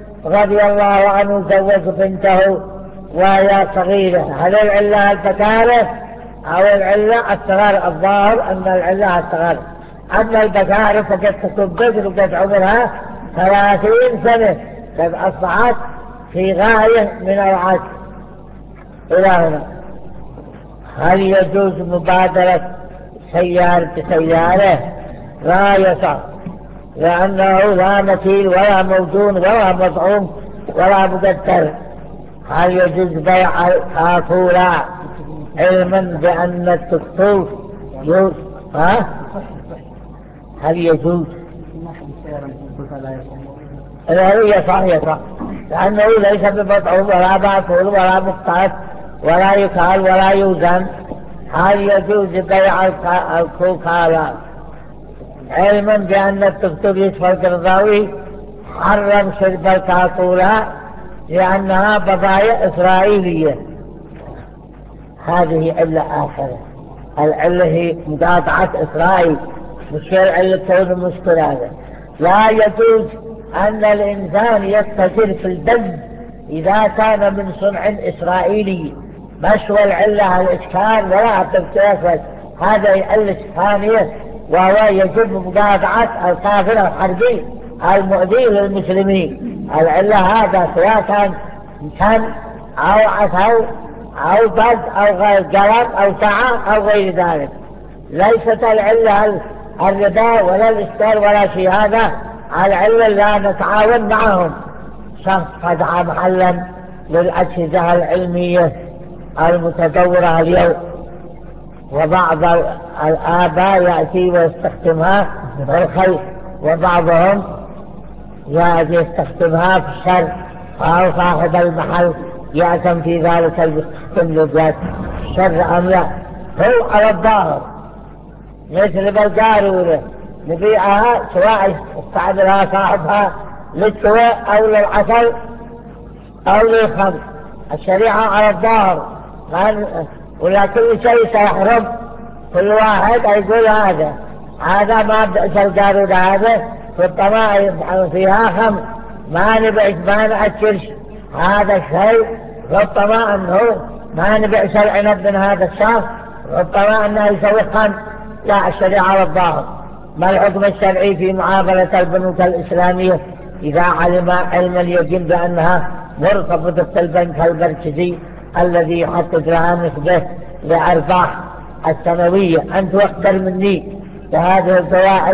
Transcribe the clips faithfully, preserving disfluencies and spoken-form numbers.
رضي الله عنه زوج بنته وهي صغيرة، هل العلة البكارة أو العلة الصغار؟ الظاهر أن العلة الصغار، أما البكارة فقد تكون بكر وقد عمرها ثلاثين سنة، قد أصبحت في غاية من العجز. إلى هنا هل يجوز مبادرة سيارة بسيارة؟ لا يصح، لأنه لا مثيل ولا موزون ولا مطعوم ولا مقدر. هل يجوز بيع الكاكولا علما بأن الدكتور يجوز؟ ها؟ هل يجوز؟ هي صح يصح، لأنه ليس بمطعوم ولا مأكول ولا مقتات ولا يكال ولا يوزن. هل يجوز بيع الكوكالا علما بأن الدكتور يوسف القرضاوي حرم شرب الكاكولا لأنها بضائع إسرائيلية؟ هذه علة آخرة، العلة هي مقاطعة إسرائيل، مش العلة كون المشكلة. لا يجوز أن الإنسان يتجر في البلد إذا كان من صنع إسرائيلي، مش والعلة الإسكان ولا التفكير، هذه علة ثانية، وهو يجب مقاطعة الكافر الحربي المؤذي للمسلمين. العلة هذا سواء كان كم أو عسل أو بد أو غير قلم أو ساعة أو غير ذلك، ليست العلة الربا ولا الإسكار ولا شيء. هذا العلة لا نتعاون معهم. شخص فتح محلا للأجهزة العلمية المتطورة اليوم، وبعض الآباء يأتي ويستخدمها في الخير، وبعضهم يأتي يستخدمها في الشر، أو صاحب المحل يأتم في ذلك يستخدم لذات الشر أم لا. هو على الظاهر مثل بالقارورة نبيعها سواء استعملها صاحبها للسواء أو للعسل أو للخمر، الشريعة على الظاهر، ولا كل شيء سيحرم. كل واحد يقول هذا هذا ما بئس القارورة، هذا ربما يبحث فيها خمر، ما نبئس ما نأكلش هذا الشيء، ربما أنه ما نبئس العنب من هذا الشخص، ربما أنه يسوي خمر. لا، الشريعة على الظاهر. ما الحكم الشرعي في معاملة البنوك الإسلامية إذا علم علما اليقين بأنها مرتبطة بالبنك المركزي الذي يحدد لها نسبة لأرباح السنوية؟ أنت أكثر مني بهذه القواعد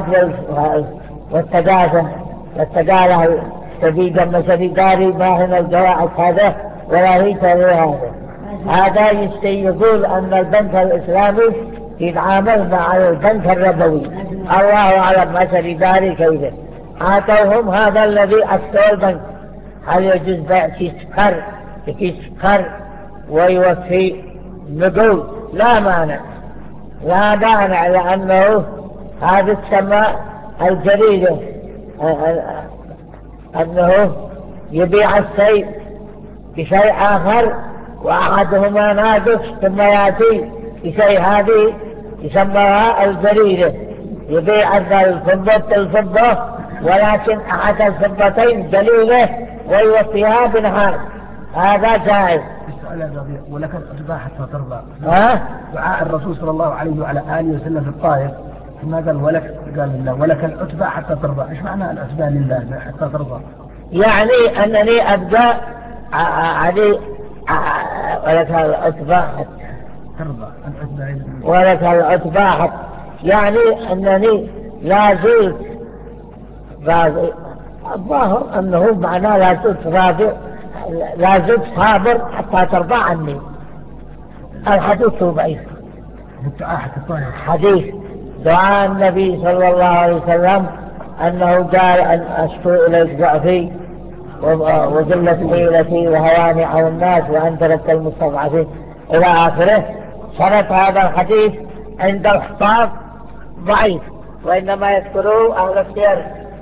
والتقاسم والتقالة شديدا ما شديداري ما هنا القواعد هذا ولا هي تري هذا. هذا يقول أن البنك الإسلامي يتعامل مع البنك الربوي، الله أعلم ما شديداري كيف آتوهم هذا الذي أفتوا البنك. هل يجوز بيع كيس سكر بكيس سكر ويوفي نقود؟ لا مانع، لا مانع، لأنه هذا تسمى الجريدة، أنه يبيع الشيء بشيء آخر وأحدهما ناقص ثم يأتي بشيء، هذه يسمىها الجريدة، يبيع الفضة الفضة ولكن أحد الفضتين قليلة ويوفيها بنهار، هذا جائز. ولك الأتباع حتى ترضى. ها؟ دعاء الرسول صلى الله عليه وعلى آله وسلم في الطائف ثم قال ولك، قال لله ولك الأتباع حتى ترضى. إيش معنى الأتباع لله حتى ترضى؟ يعني أنني أبدأ علي ولك الأتباع حتى ترضى، ولك الأتباع حتى، يعني أنني لا زلت راضي. الظاهر أنه معناه لا زلت راضي، لا زلت صابر حتى ترضى عني. الحديث ضعيف، حديث دعاء النبي صلى الله عليه وسلم أنه قال أن أشكو إليك ضعفي وذلة حيلتي وهواني على الناس وأن تركت المستضعفين إلى آخره. شرط هذا الحديث عند الحفاظ ضعيف، وإنما يذكره أهل السير.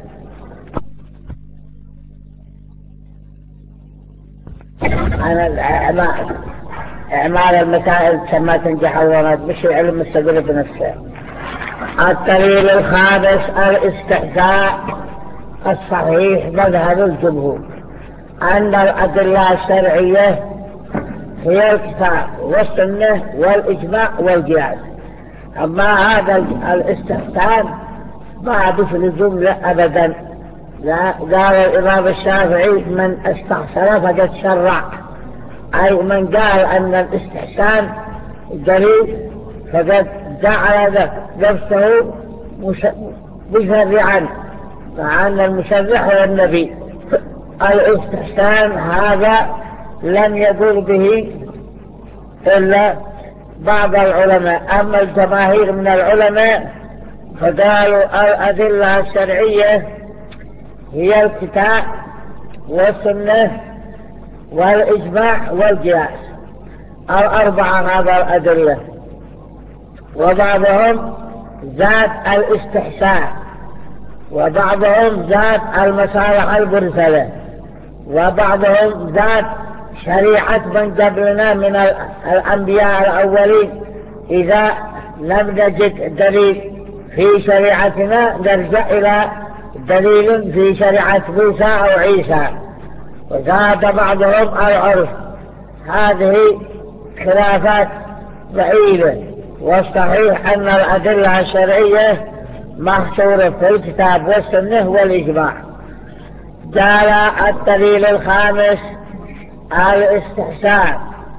أنا الأعمال إعمال المسائل كما تنجح الورد مش علم مستقل بنفسه. الدليل الخامس الاستحساء الصحيح مذهب الجمهور، أن الأدلة الشرعية هي الكتاب والسنة والإجماع والقياس. أما هذا الاستحسان ما في الجملة أبدا. لا، قال الإمام الشافعي من استحسن فقد شرع، أي من قال أن الاستحسان دليل فقد جعل نفسه مشرعا، مع أن المشرع هو النبي. الاستحسان هذا لم يقول به إلا بعض العلماء، أما الجماهير من العلماء فقالوا الأدلة الشرعية هي الكتاب والسنة والإجماع والقياس، الأربعة هذا الأدلة. وبعضهم زاد الاستحسان، وبعضهم زاد المصالح المرسلة، وبعضهم زاد شريعة من قبلنا من الأنبياء الأولين. إذا لم نجد دليل في شريعتنا نرجع إلى دليل في شريعة موسى أو عيسى. وزاد بعضهم العرف. هذه خلافات بعيدة، والصحيح أن الأدلة الشرعية محصورة في الكتاب والسنة والإجماع. قال الدليل الخامس الاستحسان.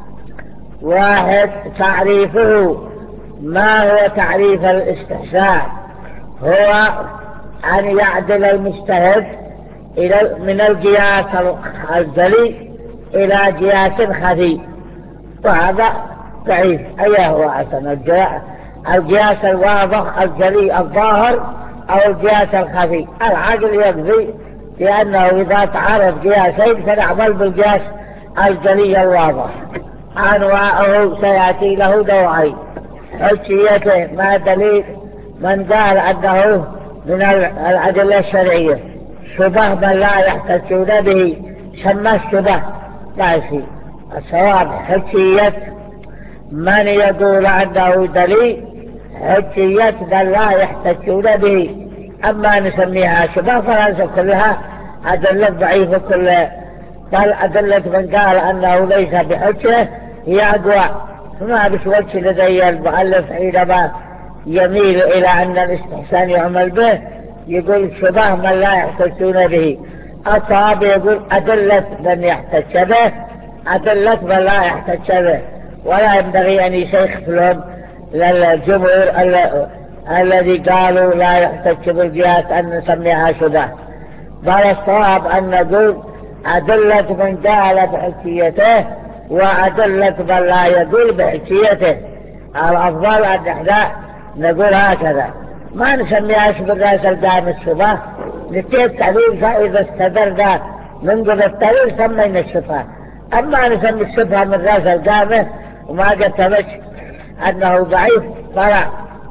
واحد، تعريفه. ما هو تعريف الاستحسان؟ هو أن يعدل المجتهد إلى من القياس الجلي إلى قياس خفي، وهذا ضعيف. أيه هو أحسن، القياس الواضح الجلي الظاهر أو القياس الخفي؟ العقل يقضي لأنه إذا تعارض قياسين فنعمل بالقياس الجلي الواضح. أنواعه سيأتي له نوعين. حجيته ما دليل من قال أنه من الأدلة الشرعية شبه من لا يحتجون به، سمى الشبه لا شيء. الصواب حجية من يقول أنه دليل، حجية من لا يحتجون به. أما نسميها شبه فليس كلها أدلة ضعيفة كلها، بل أدلة من قال أنه ليس بحجة هي أقوى. فما بشوجه لدي المؤلف حينما يميل إلى أن الاستحسان يعمل به يقول شبه من لا يحتجون به. الصواب يقول أدلة من يحتج به، أدلة من لا يحتج به. ولا ينبغي أن يشيخ لهم للجمهور الذي قالوا لا يحتج بالقياس أن نسميها شبه، بل الصواب أن نقول أدلة من قال بحجيته وأدلة من لا يقول بحجيته. الأفضل أن احنا نقول هكذا، ما نسميهاش بالراس القام الشبه. نتيجة التعليل فإذا استدرنا من قبل التعليل سمينا الشبه. أما نسمي الشبه من راس القامة وما قد ثبت أنه ضعيف فلا.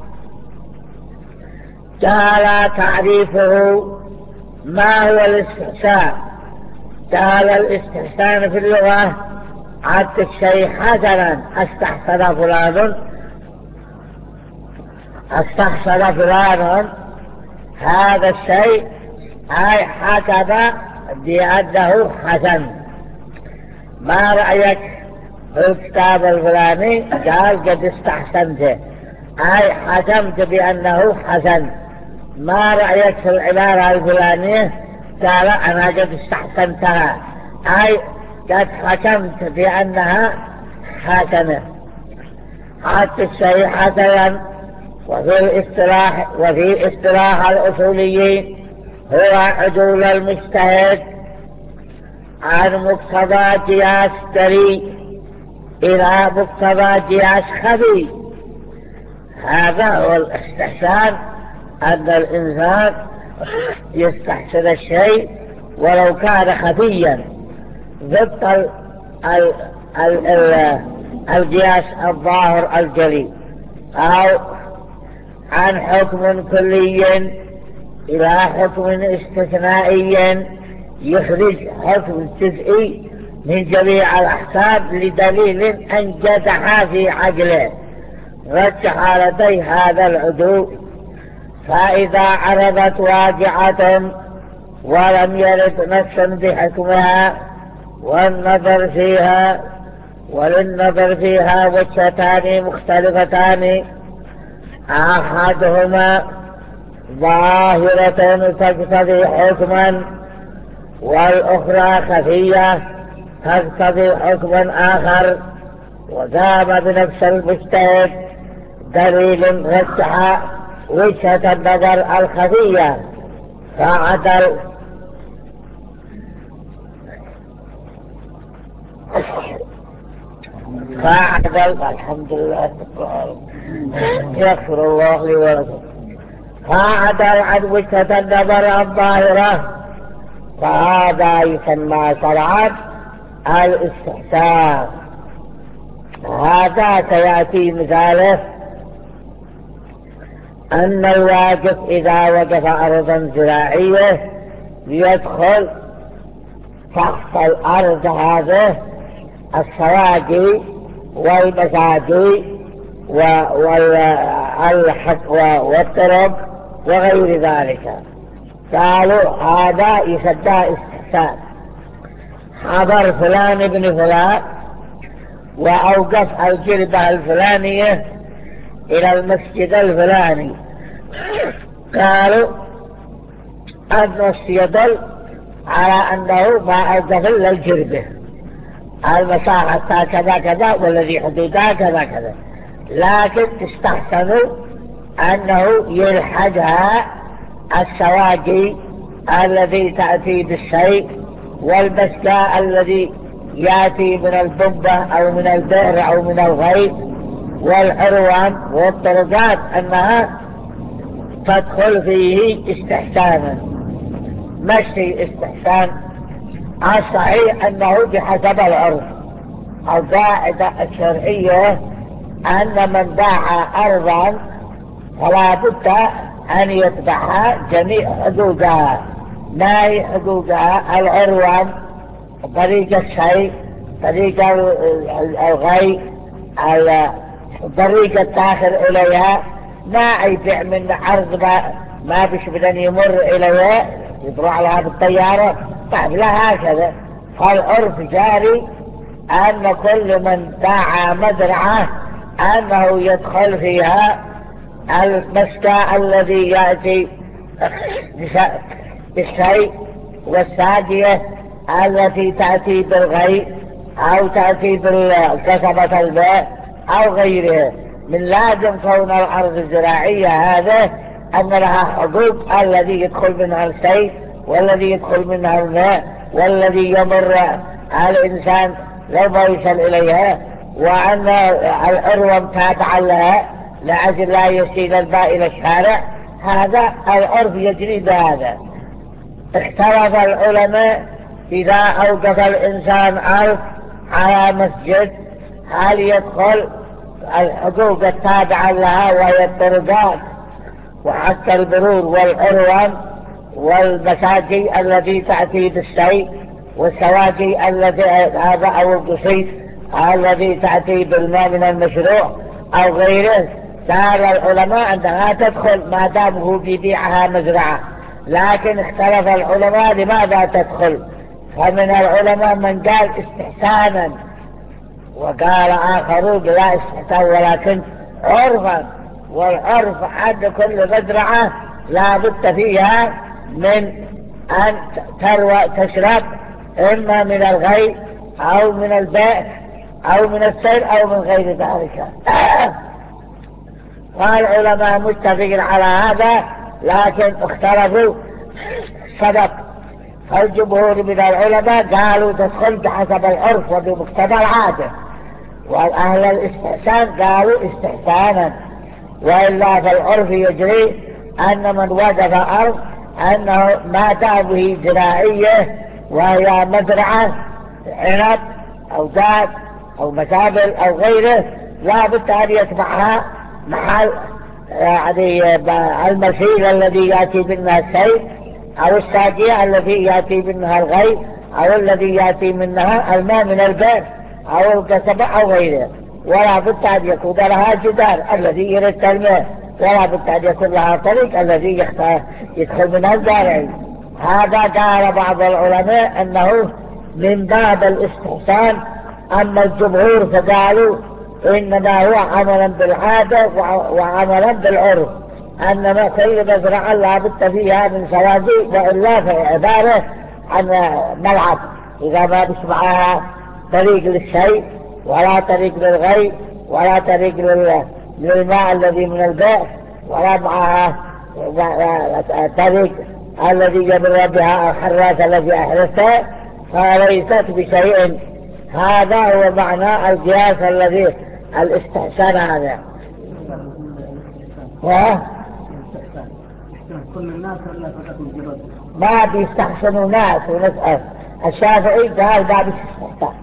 قال تعريفه. ما هو الاستحسان؟ قال الاستحسان في اللغة عد الشيء حسنا. استحسن فلان، استحسن فلان هذا الشيء، أي حكم بأنه حسن. ما رأيك في الكتاب الفلاني؟ قال قد استحسنته، أي حكمت بأنه حسن. ما رأيك في العبارة الفلانية؟ قال أنا قد استحسنتها، أي قد حكمت بأنها حسنة. حتى الشيء حسنا. وفي الاصطلاح وفي اصطلاح الأصوليين هو عدول المجتهد عن مقتضى قياس جلي إلى مقتضى قياس خفي. هذا هو الاستحسان، أن الإنسان يستحسن الشيء ولو كان خفيا ضد ال ال ال ال القياس الظاهر الجلي، أو عن حكم كلي إلى حكم استثنائي يخرج حكم جزئي من جميع الأحكام لدليل أنجدها في عقله، رجح لديه هذا العدو. فإذا عرضت واقعة ولم يرد نفس بحكمها والنظر فيها وللنظر فيها وجهتان مختلفتان، أحدهما ظاهرة تقتضي حكما، والأخرى خفية تقتضي حكما آخر. وقام بنفس المجتهد دليل رجح وجهة النظر الخفية فعدل فعدل الحمد لله يغفر الله لي ولكم، فعدل عن وجهة النظر الظاهرة، فهذا يسمى شرعا الاستحسان. هذا سيأتي مثاله أن الواقف إذا وقف أرضا زراعية يدخل تحت الأرض هذه السواقي والمساقي والطرق وغير ذلك، قالوا هذا يسمى استحسان. حضر فلان ابن فلان وأوقف الجربة الفلانية إلى المسجد الفلاني، قالوا النص يدل على أنه ما أوقف إلا الجربة، المساحة كذا كذا والذي حدودها كذا كذا، لكن استحسنوا أنه يلحقها السواقي الذي تأتي بالشيء والبسكاء الذي يأتي من البنبة أو من البئر أو من الغيث والعروان والطرقات أنها تدخل فيه استحسانا، مشي استحسان. الصحيح أنه بحسب العرف. القاعدة الشرعية أن من باع أرضا فلا بد أن يتبعها جميع حدودها، ما هي حدودها؟ العروان، طريق الشيء، طريق الغي، طريق الداخل إليها، ما يبيع من عرض ما, ما بش بدن يمر إليها يطلع لها بالطيارة، طيب لا هكذا. فالعرف جاري أن كل من باع مزرعة أنه يدخل فيها المسكى الذي يأتي بالشيء، والساقية التي تأتي بالغي أو تأتي بالكسبة البيع أو غيره. من لازم كون الأرض الزراعية هذا أن لها حقوق، الذي يدخل منها الشيء والذي يدخل منها الماء والذي يمر الإنسان لو ما يصل إليها، وأن العروة تابعا لها لأجل لا يسيل الماء إلى الشارع. هذا العرف يجري بهذا. اختلف العلماء إذا أوقف الإنسان أرض على مسجد هل يدخل الحقوق التابعة لها وهي الطرقات وحتى البرور والعروان والمساجي الذي تأتي بالشيء والسواقي الذي هذا أو القصيد الذي تأتي بالماء من المشروع أو غيره. قال العلماء أنها تدخل ما دام هو بيبيعها مزرعة، لكن اختلف العلماء لماذا تدخل. فمن العلماء من قال استحسانا، وقال آخرون لا استحسان ولكن عرفا، والعرف عند كل مزرعة لا بد فيها من أن تروى تشرب إما من الغي أو من البئر أو من السيل أو من غير ذلك. والعلماء متفقين على هذا، لكن اختلفوا سبب. فالجمهور من العلماء قالوا تدخل بحسب العرف وبمقتضى العادة، والأهل الاستحسان قالوا استحسانا، وإلا فالعرف يجري أن من وقف أرض أنه ما دامه زراعية وهي مزرعة عنب أو داد أو مسابل أو غيره لا بد أن يتبعها محل يعني المسيل الذي يأتي منها السيل أو الساقية الذي يأتي منها الغي أو الذي يأتي منها الماء من البئر أو القصبة أو غيره. ولا بد أن يكون لها جدار الذي يرد الماء، ولا بد أن يكون لها طريق الذي يدخل منها الزارعي. هذا قال بعض العلماء أنه من باب الاستحسان. أما الجمهور فقالوا إنما هو عملا بالعادة وعملا بالعرف، أنما كل مزرعة لا بد فيها من سواقي، وإلا فعبارة عن ملعب إذا ما بش معها طريق للشيء ولا طريق للغي ولا طريق للماء الذي من البئر ولا معها طريق الذي يمر بها الحراس الذي أحرسته، فليست بشيء. هذا هو معنى القياس الذي الاستحسان هذا. كل الناس ولا فقط الجبل؟ ما بيستحسنوا ناس ونسأل. الشافعي قال ما بيستحسن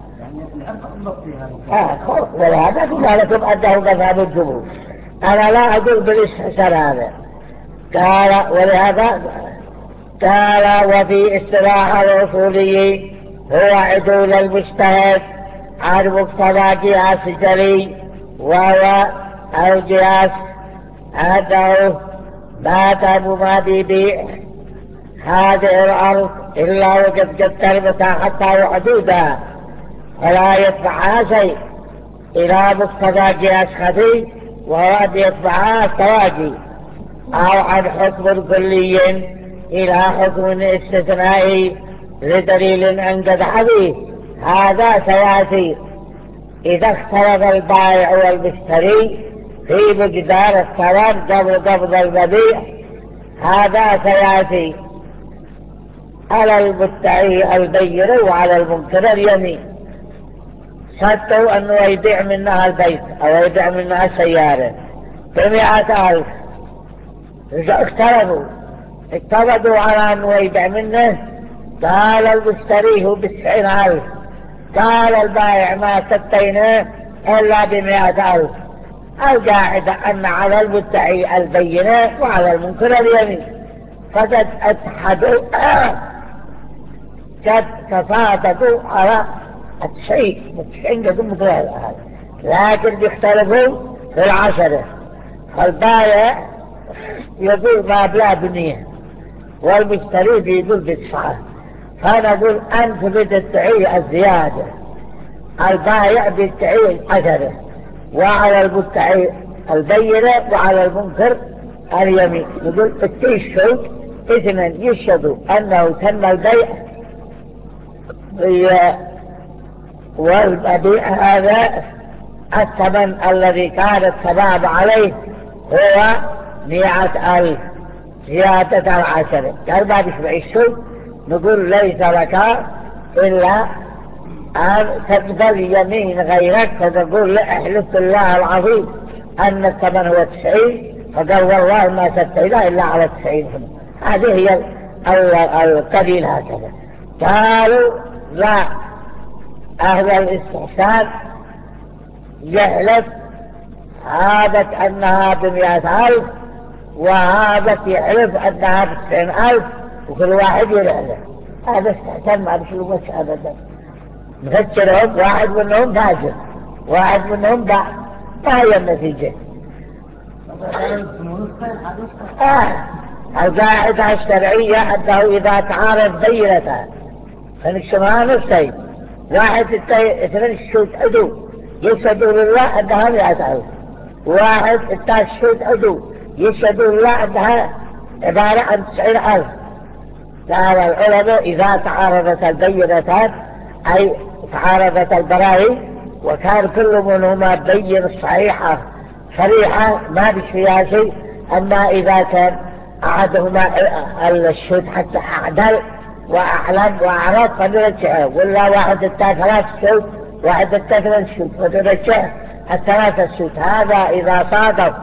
آه ولهذا قلنا لكم أنه مذهب الجمهور. أنا لا أقول بالاستحسان هذا. قال ولهذا قال وفي اصطلاح الأصوليين هو عدول المجتهد عن مقتضى قياس الجلي، وهو القياس أنه ما دام ما بيبيع هذه الأرض إلا وقد قدر مساحتها وحدودها فلا يدفعها شيء إلى مقتضى قياس خفي، وهو أن يدفعها التواجي، أو عن حكم كلي إلى حكم استثنائي لدليل عند حديث. هذا سيأتي إذا اختلف البائع والمشتري في مقدار الثمن قبل قبض المبيع. هذا سيأتي على المدعي البينة وعلى المنكر اليمين. شرطوا أنه يبيع منها البيت أو يبيع منها السيارة بمئة ألف، اختلفوا اتفقوا على أنه يبيع منه، قال المشتري هو بتسعين ألف، قال البائع ما ستينه إلا بمئة ألف. القاعدة أن على المدعي البينة وعلى المنكر اليمين، فقد اتحدوا قد تصادقوا على الشيء متسعين قدم مثل لكن بيختلفوا في العشرة. فالبائع يقول ما بلا بنية والمشتري بيقول بتسعة، فنقول أنت بتدعي الزيادة، البائع بيدعي العشرة، وعلى المدعي البينة وعلى المنكر اليمين. نقول التشهد اثنين يشهدوا أنه تم البيع والمبيع هذا الثمن الذي كان التمام عليه هو مئة ألف زيادة العشرة. قال ما بيشبع الشهد، نقول ليس لك إلا أن تقبل يمين غيرك، فتقول لا احلف بالله العظيم أن الثمن هو تسعين، فقال والله ما ستينا إلا على تسعين. هذه هي القليل هكذا. قالوا لا، أهل الاستحسان يحلف هذا أنها بمئة ألف وهذا يحلف أنها بتسعين ألف، وكل واحد يحلف. هذا استحسان ما بشلو مش أبدا. نفكرهم واحد منهم فاجر واحد منهم باع، ما هي النتيجة؟ آه. القاعدة الشرعية أنه إذا تعارض بينتان فنكشفها نفسين، واحد اثنين الشهود عدو يشهدوا لله أنها مئة ألف، واحد التاش الشهود عدو يشهدوا لله أنها عبارة عن تسعين ألف. قال العلماء إذا تعارضت البينتان أي تعارضت البراهين وكان كل منهما بين الصحيحة صريحة ما بش فيها شيء، أما إذا كان أحدهما الشهود حتى أعدل وأعلم وأعرض فنرجعه، ولا واحد التا ثلاث شهود واحد التا ثلاث شهود فنرجعه الثلاثة شهود. هذا إذا صادف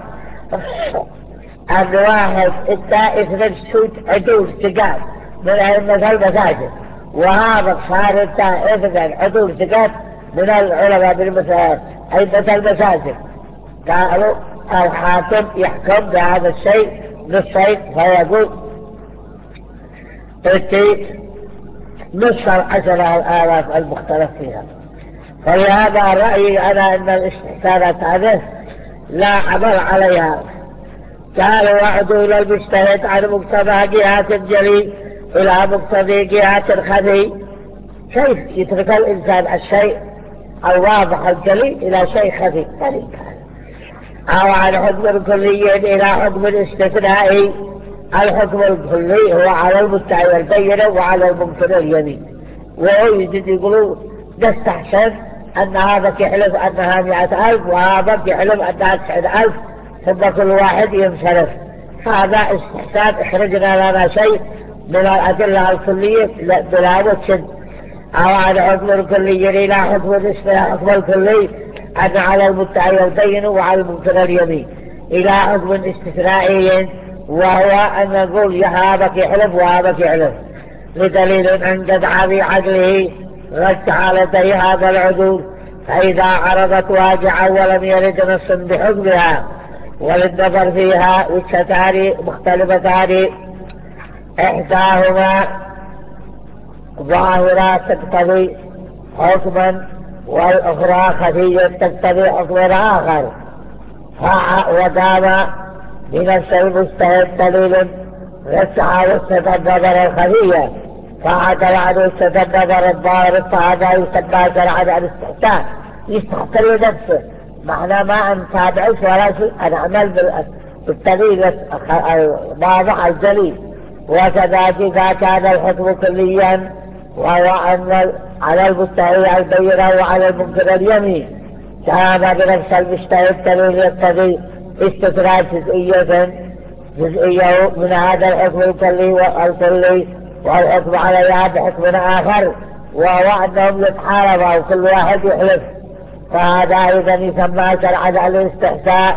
أن واحد التا اثنين شهود عدول ثقات من أئمة المساجد، وهذا صار التا اثنين عدول ثقات من العلماء بالمساجد أئمة المساجد، قالوا الحاكم يحكم بهذا الشيء بالصيد فيقول اتي نصف العشرة الآلاف المختلف فيها. فلهذا رأيي أنا أن الاستحسانات هذه لا عمل عليها. قالوا وعدول المجتهد عن مقتضى جهات الجلي إلى مقتضى جهات الخفي، كيف يترك الإنسان الشيء الواضح الجلي إلى شيء خفي غريب، أو عن حكم كلي إلى حكم استثنائي. الحكم الكلي هو على المدعي والبينة وعلى المنكر اليمين، وهو يجد يقولوا نستحسن أن هذا يحلف أنها مئة ألف وهذا يحلف أنها تسعين ألف، ثم كل واحد ينصرف. هذا استحسان، اخرجنا لنا شيء من الأدلة الكلية بلا وجه. أو على حكم الكلي إلى حكم الاستثناء. حكم الكلي أن على المدعي والبين وعلى المنكر اليمين إلى حكم استثنائي، وهو أن نقول هذا يحلف وهذا يحلف لدليل أن جدع بعدله رجع لديه هذا العدول، فإذا عرضت واجعا ولم يرد نص بحكمها وللنظر فيها وجهتان مختلفتان، إحداهما ظاهرة تقتضي حكما والأخرى خفية تقتضي حكما آخر، ودام بنفس المجتهد دليل رجع وجهة النظر الخفية فعدل عن وجهة النظر الظاهر، فهذا يسمى شرعا الاستحسان، يستحسن لنفسه. معنى ما أن تابعش ولا شيء، أنا أعمل بالدليل الواضح الجلي. وكذلك إذا كان الحكم كليا وهو أن على المستحيل البينة وعلى المنكر اليمين، كان بنفس المجتهد دليل يقتضي استثناء جزئية جزئية من هذا الحكم الكلي والكلي والحكم عليها بحكم آخر، وهو أنهم يتحاربوا وكل واحد يحلف، فهذا أيضا يسمى شرعا الاستحساء.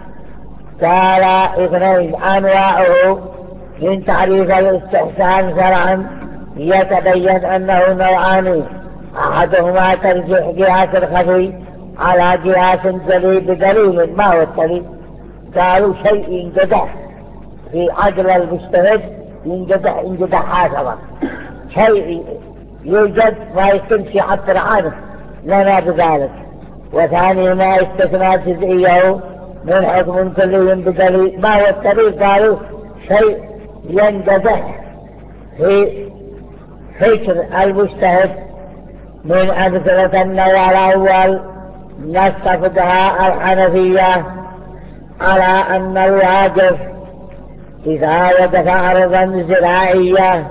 قال اثنين أنواعه. من تعريف الاستحسان شرعا يتبين أنه نوعان، أحدهما ترجيح قياس الخفي على قياس جلي بدليل. ما هو الدليل؟ قالوا شيء ينقدح في عقل المجتهد، ينقدح ينقدح هكذا شيء يوجد ما يستمشي عبر عنه لنا بذلك. وثاني ما استثناء جزئيه من حكم كلي بدليل. ما هو الدليل؟ قالوا شيء ينقدح في فكر المجتهد. من أمثلة النوع الأول نستفدها الحنفية على أن الواقف إذا وقف أرضا زراعية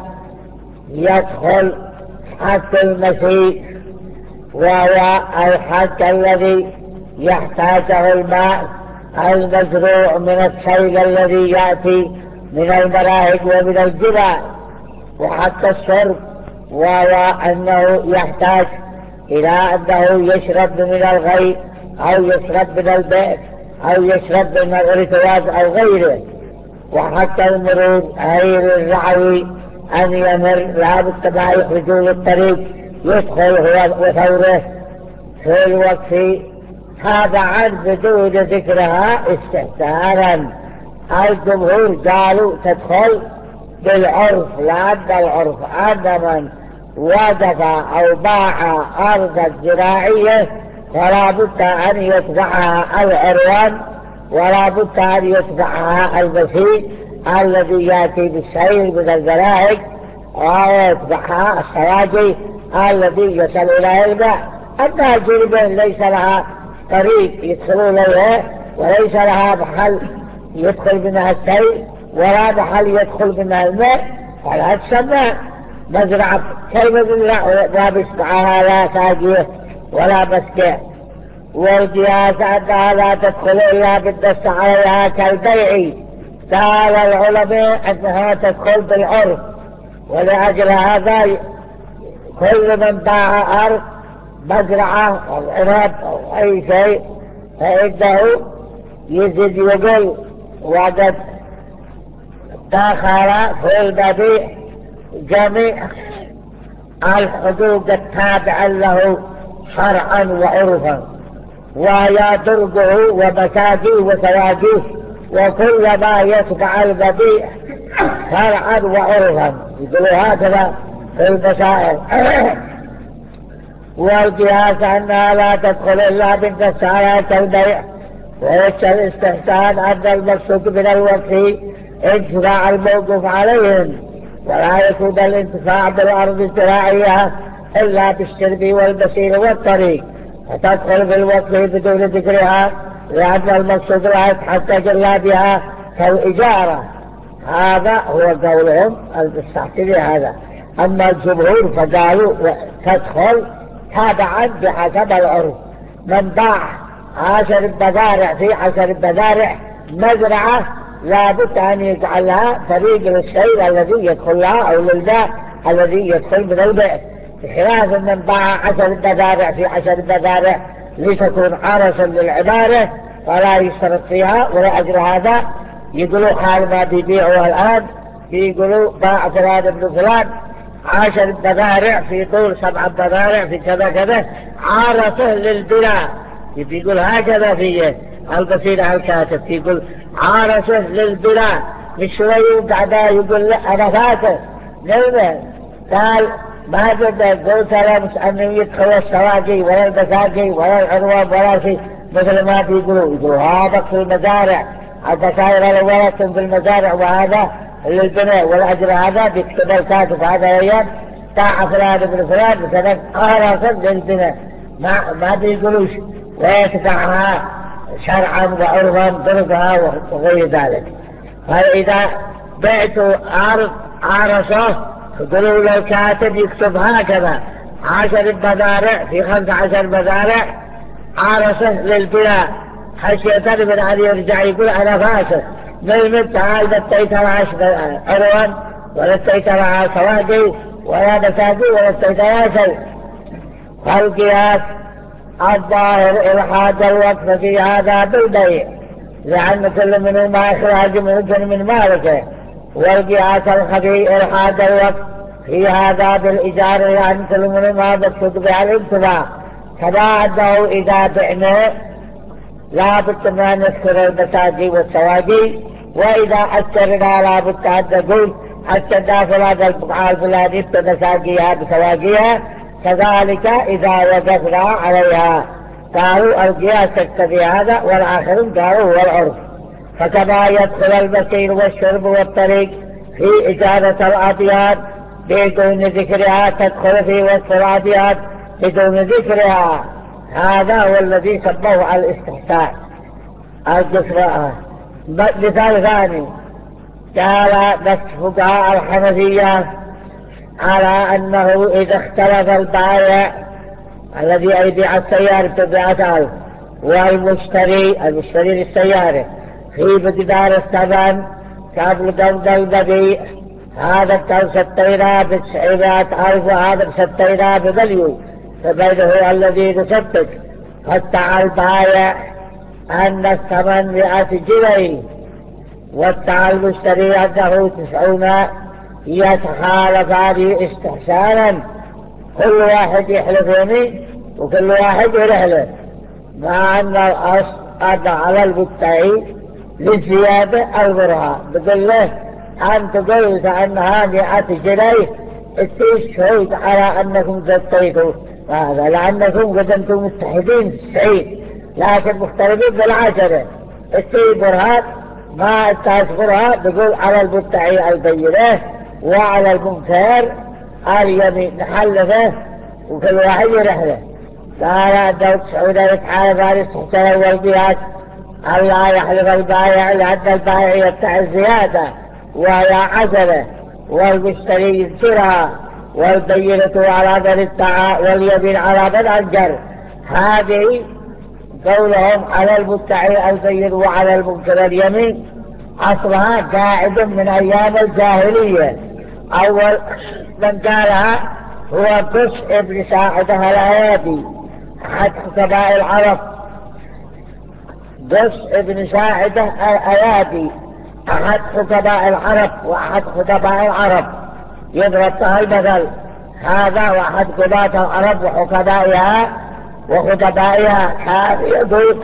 يدخل حق المسيء، وهو الحق الذي يحتاجه الماء المزروع من السيل الذي يأتي من المراهق ومن الجبال، وحق الشرب وهو أنه يحتاج إلى أنه يشرب من الغي أو يشرب من البئر أو يشرب من الارتواز أو غيره. وحق المرور غير الرعوي أن يمر لا بد ما يخرجوا للطريق يدخل هو وثوره في الوقت. هذا عن بدون ذكرها استحسانا. الجمهور قالوا تدخل بالعرف، لأن العرف أن من وقف أو باع أرضا زراعية فلا بد أن يتبعها العروان ولا بد أن يتبعها المسيء الذي يأتي بالسيل من الزرائق، ويتبعها السواجي الذي يصل إلى الماء. أما جربين ليس لها طريق يدخلون إليه وليس لها محل يدخل منها السيل ولا محل يدخل منها الماء، فلا تسمى مزرعة. كيف مزرعة لا بسمعها لا ساقيه ولا مسكيه. والقياس أنها لا تدخل إلا بالدس عليها كالبيع. قال العلماء أنها تدخل بالعرف، ولأجل هذا كل من باع أرض مزرعة أو عنب أو أي شيء فإنه يزيد يقول وقد دخل في المبيع جميع الحقوق التابعة له شرعا وعرفا، وهي دربه ومساجيه وسواجيه وكل ما يتبع المبيع شرعا وعرفا. يقولوا هكذا في المسائل. والقياس أنها لا تدخل إلا بالدس على البيع. ووجه الاستحسان أن المقصود من الوقف انتفاع الموقوف عليهم، ولا يكون الانتفاع بالأرض الزراعية إلا بالشرب والبسير والطريق، فتدخل في الوقف بدون ذكرها لأن المقصود لها حتى جلابها كالإجارة. هذا هو قولهم المستحسن هذا. أما الجمهور فقالوا تدخل تابعا بحسب العرف. من باع عشر البذارع في عشر البذارع مزرعة لابد أن يجعلها طريق للشيء الذي يدخل لها أو للبيع الذي يدخل من البيع، بخلاف من باع عشر البذارع في عشر البذارع لتكون عرسا للعبارة فلا يشترط فيها. ولأجل هذا يقولوا حال ما بيبيعوا الآن يقولوا باع فلان ابن فلان عشر بذارع في طول سبع بذارع في كذا كذا عارفه للبناء. يقول هكذا فيه البصيرة الكاتب يقول عارفه للبناء، مش شوي بعدها يقول لا أنا فاتح نعم. قال ما قد قلت لهم أنه يدخل السواقي ولا البساقي ولا العرواب ولا شيء مثل ما بيقولوا. يقولوا هذا في المزارع البصائر الأولى في المزارع وهذا للبناء. والأجر هذا بيكتب الكاتب هذا أيام باع فلان ابن فلان بسبب قارصا للبناء، ما ما بيقولوش ويتبعها شرعا وعرفا ضربها وغير ذلك. فإذا بعتوا عرض عرصه يقولوا له الكاتب يكتب هكذا عشر بذارع في خمس عشر بذارع عرصه للبناء، حشية من أن يرجع يقول أنا فاسد من تعال بتيت لها عروان ولا بتيت لها سواقي ولا بساقي ولا بتيت لها شيء. فالقياس الظاهر إلحاد الوقف في هذا بالبيع لأن كل منهما إخراج ممكن من مالكه، والقياس الخفي إلحاد الوقف في هذا بالإجارة لأن كل منهما مقصود بها الانتفاع. كما أنه إذا بعنا لا بد ما نذكر البساقي والسواقي، وإذا أكرنا لا بد أن نقول أكرنا فلان البقعة الفلانية بمساقيها بسواقيها، كذلك إذا وقفنا عليها. قالوا القياس يقتضي هذا، والآخرون قالوا هو العرف. فكما يدخل المسير والشرب والطريق في إجارة الأديان بدون ذكرها تدخل في وصف الأديان بدون ذكرها. هذا هو الذي سموه الاستحسان الجسراء. مثال ثاني قال بس فقهاء الحنفية على أنه إذا اختلف البائع الذي يبيع السيارة بمئة ألف والمشتري المشتري للسيارة في مقدار الثمن قبل قبض المبيع، هذا كان ستينا بتسعمائة ألف وهذا بستينا بمليون، فبينه الذي يصدق فادعى البائع أن الثمن مئة جنيه وادعى المشتري أنه تسعون، يتخالفان استحسانا كل واحد يحلف يمين وكل واحد يرحله، مع أن الأصل أن على المدعي للزيادة البرهان. بقول له أنت قلت أنها مئة جنيه استشهد على أنكم زدتوا هذا لأنكم قد أنتم متحدين في السعيد لكن مختلفين بالعشرة. السي برهان ما انتهت برهان بقول على المدعي البينة وعلى المنكر اليمين نحلفه وكل واحد يرحله. قال أنه تسعون يتحالف عن استحسان والبيات ألا يحلف البائع لأن البائع يدعي الزيادة وهي عشرة والمشتري ينكرها والبينة على من ادعى واليمين على من أنكر. هذه قولهم على المدعي البين وعلى المنكر اليمين أصلها قاعد من أيام الجاهلية. أول من قالها هو قس ابن ساعدة الأيادي أحد حكماء العرب. قس ابن ساعدة الأيادي أحد حكماء العرب وأحد خطباء العرب يضرب له المثل. هذا واحد قضاة العرب وحكمائها وخطبائها كان يقول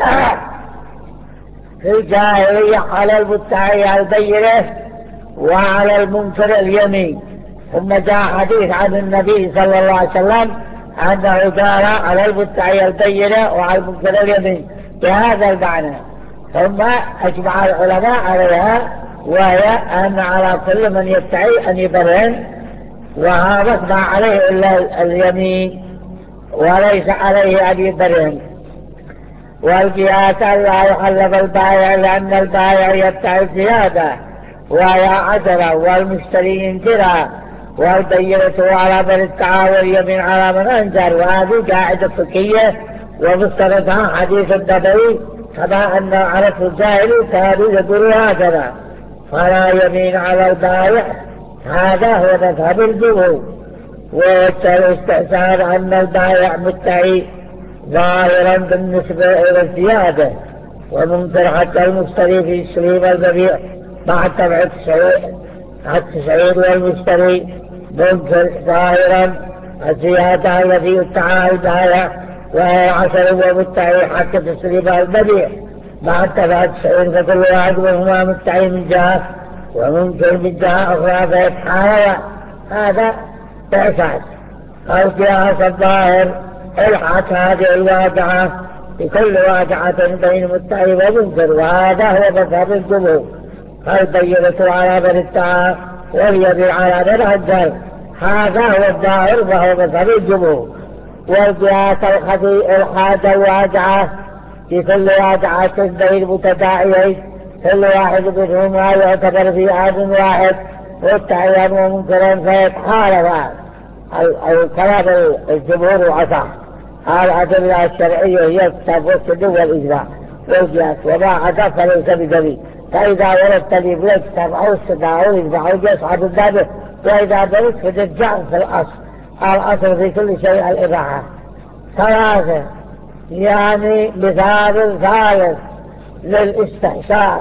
في الجاهلية على المدعي البينة وعلى المنكر اليمين. ثم جاء حديث عن النبي صلى الله عليه وسلم أنه قال على المدعي البينة وعلى المنكر اليمين بهذا المعنى. ثم أجمع العلماء عليها وهي أن على كل من يدعي أن يبرهن وهذا ما عليه إلا اليمين وليس عليه أن يبرهن. والقياس لا يحلف البائع لأن البائع يدعي الزيادة وهي عشرة والمشتري ينكرها، والبينة على من ادعى واليمين على من أنكر. وهذه قاعدة فقهية ومستندها حديث النبوي كما أن عرف الجاهل كانوا يقولوا هكذا. فلا يمين على البائع، هذا هو مذهب الجمهور. والاستحسان أن البائع مدعي ظاهرا بالنسبة إلى الزيادة، ومنكر حتى المشتري في تسليم المبيع بعد تبع التسعير، والمشتري منكر ظاهرا الزيادة التي ادعاها البائع وهي العشر، ومدعي حتى تسليم المبيع بعد تبع التسعير، فكل واحد منهما مدعي من جهة ومنكر من جهة أخرى فيتحاول. هذا إحساس القياس الظاهر الحق هذه الواقعة بكل واقعة بين مدعي ومنكر، وهذا هو مذهب الجمهور. فالبينة على من ادعى واليمين على من أنكر، هذا هو الظاهر وهو مذهب الجمهور. والقياس الخفي الحاجة الواقعة في كل واقعة بين متداعيين كل واحد منهما يعتبر في آن واحد مدعيا ومنكرا فيتحالفان. الكلام الجمهور وعصاه الأدلة الشرعية هي الكتاب والسنة والإجماع والقياس، وما عدا فليس بدليل. فإذا وردت لي بالكتاب أو السنة أو الإجماع أو القياس عن الباب، وإذا درست فنرجع في الأصل. الأصل في كل شيء الإباحة. ثلاثة، يعني مثال ثالث للاستحسان.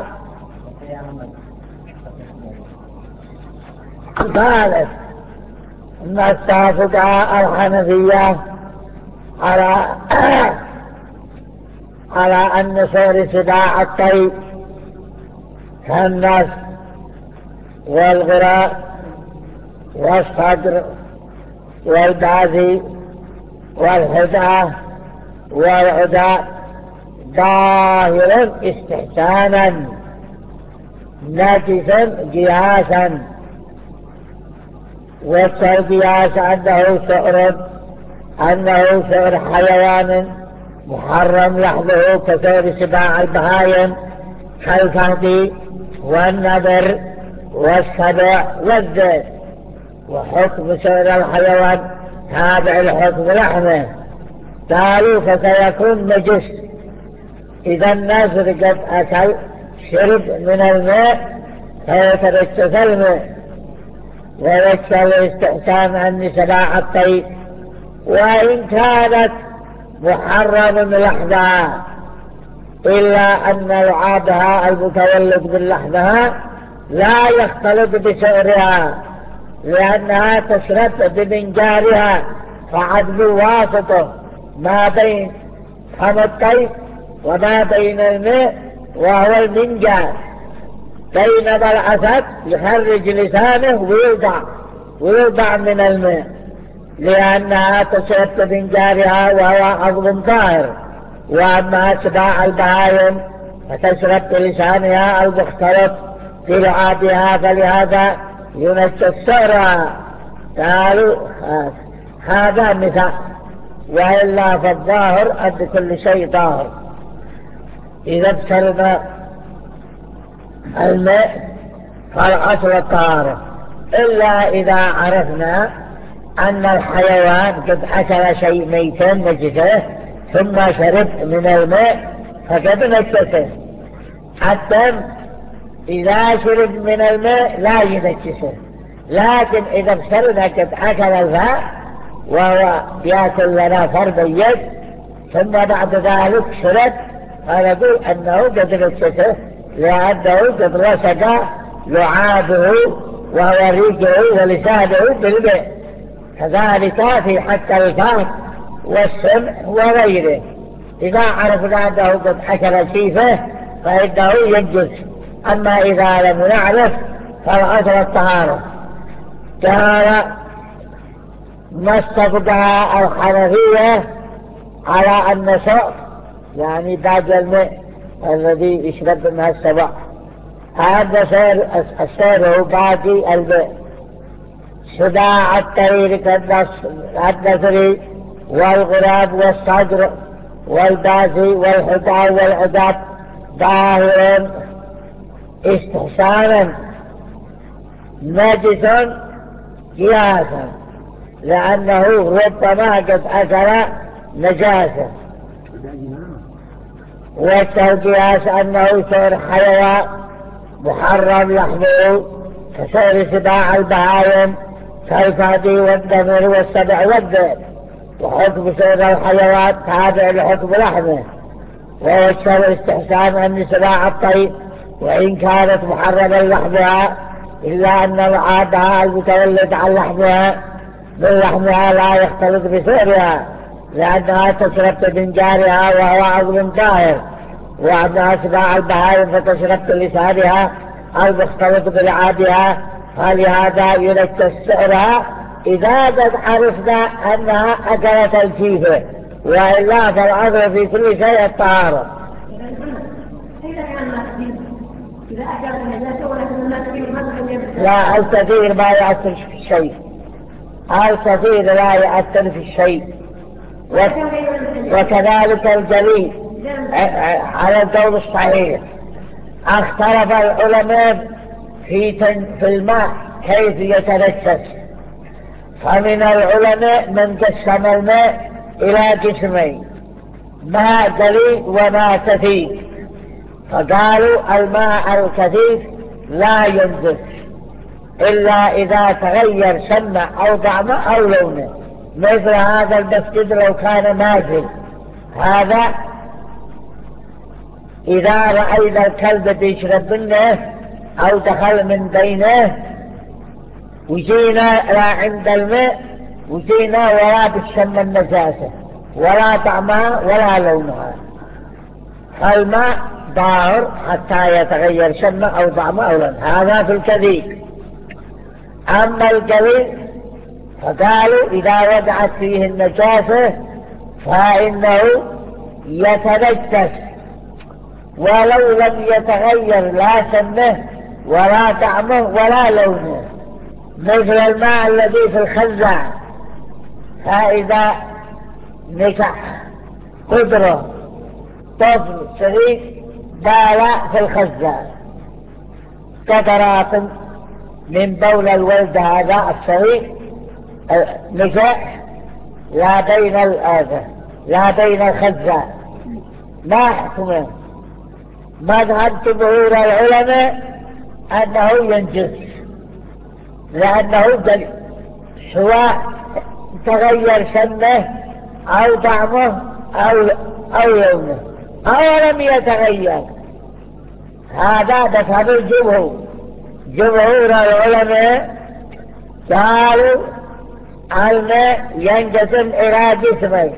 ثالث، أن الفقهاء الحنفية على على أن صور سباع الطيب كالنسر والغراء والصدر والبازي والحداة والعداء ظاهرا استحسانا ناجسا قياسا، والقياس أنه سعر أنه سعر حيوان محرم لحظه كسعر سباع البهائم كالفهد والنذر والسبع والذئب. وحكم سعر الحيوان تابع لحكم لحمه. قالوا فسيكون نجس إذا الناس قد أكل شرب من الماء فيتنجس الماء. ويكفى الاستحسان عن سباع الطيب وإن كانت محرم لحظها، إلا أن لعابها المتولد من لحظها لا يختلط بسعرها، لأنها تشرب بمنجارها، فعدل واسطه ما بين فم الطيب وما بين الماء وهو المنجار. بينما الأسد يخرج لسانه ويوضع ويوضع من الماء، لأنها تشرب بمنجارها وهو عظم طاهر. وأما سباع البهائم فتشرب بلسانها المختلط بلعابها، فلهذا ينجس سعرها. قالوا هذا مثال، وإلا فالظاهر أن كل شيء ظاهر. إذا ابتلنا الماء فالأصل الطهارة، إلا إذا عرفنا أن الحيوان قد أكل شيء ميتا نجسه ثم شرب من الماء فقد نجسه. الدم إذا شرب من الماء لا ينجسه، لكن إذا ابصرنا قد أكل الماء وهو يأكل لنا فرد يد ثم بعد ذلك شرب، فنقول أنه قد نجسه، لأنه قد لصق لعابه وهو ريقه ولسانه بالماء. كذلك في حتى الفم والسمع وغيره، إذا عرفنا أنه قد أكل شيفه فإنه ينجس. أما إذا لم نعرف فالأصل الطهارة. قال نص فقهاء الحنفية على أن سعر يعني باقي الماء الذي يشرب منها السبع، هذا سعر السعر هو باقي الماء. سباع الطير كالنسر والغراب والصقر والبازي والحدى والعدب ظاهر استحسانا نجس قياسا، لأنه ربما قد أثر نجاسة. والقياس أنه سعر حيوان محرم لحمه كسعر سباع البهائم كالفهد والنمر والسبع والذئب، وحكم سعر الحيوان تابع لحكم لحمه. وهو الشرع استحسان أن سباع الطير وإن كانت محرما لحمها، إلا أن العادة المتولد عن لحمها من لحمها لا يختلط بسعرها، لأنها تشرب بنجارها وهو عظم طاهر، وأنها سباع البهائم فتشرب بلسانها المختلط بلعابها، فلهذا ينجس سعرها إذا قد عرفنا أنها أكلت الجيفة، وإلا فالأمر في كل شيء الطهارة. لا، الكثير ما يأثر في الشيء، الكثير لا يأثر في الشيء. وكذلك الجليل على القول الصحيح. اختلف العلماء في في الماء كيف يتنجس، فمن العلماء من قسم الماء إلى قسمين: ماء قليل وماء كثير. فقالوا الماء الكثير لا ينجس إلا إذا تغير سمه أو طعمه أو لونه، مثل هذا المسجد لو كان ماجل، هذا إذا رأينا الكلب بيشرب منه أو دخل من بينه وجينا لا عند الماء وجينا ولا بالشم النجاسة ولا طعمها ولا لونها، فالماء ظاهر حتى يتغير شمه أو طعمه أو لونه. هذا في الكثير. أما القليل فقالوا إذا وقعت فيه النجاسة فإنه يتنجس ولو لم يتغير لا سمه ولا طعمه ولا لونه، مثل الماء الذي في الخزان، فإذا نكح قدره طفل صغير بالا في الخزان قطرات من بول الولد هذا الصغير نزاع لا بين الآذى لا بين الخزان، ما حكمه؟ مذهب جمهور العلماء أنه ينجس، لأنه دليل سواء تغير سمه أو طعمه أو, أو لونه أو لم يتغير. هذا مذهب الجمهور. جمهور العلماء قالوا الماء ينقسم إلى قسمين: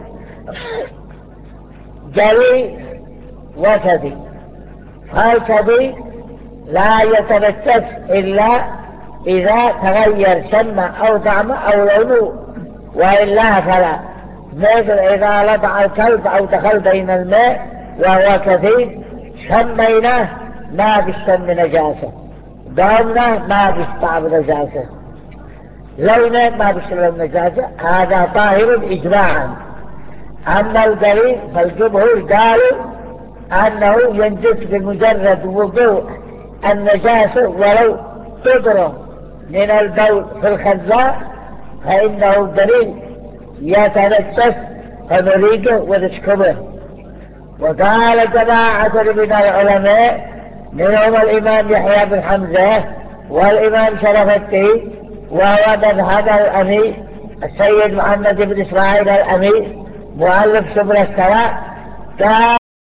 جليل وكثير. فالكثير لا يتنجس إلا إذا تغير سمه أو طعمه أو لونه، وإلا فلا، مثل إذا لطع الكلب أو دخل بين الماء وهو كثير سميناه ما بالسم نجاسة، ضمنه ما بالطعم نجاسة، لونه ما بالسم نجاسة، هذا طاهر إجماعا. أما القليل فالجمهور قالوا أنه ينجس بمجرد وضوء النجاسة ولو قدره من البول في الخزان، فإنه الدليل يتنجس فنريقه ونسكبه. وقال جماعة من العلماء منهم الإمام يحيى بن حمزة والإمام شرف الدين، وهو مذهب الأمير السيد محمد بن إسماعيل الأمير مؤلف سبل السلام، قال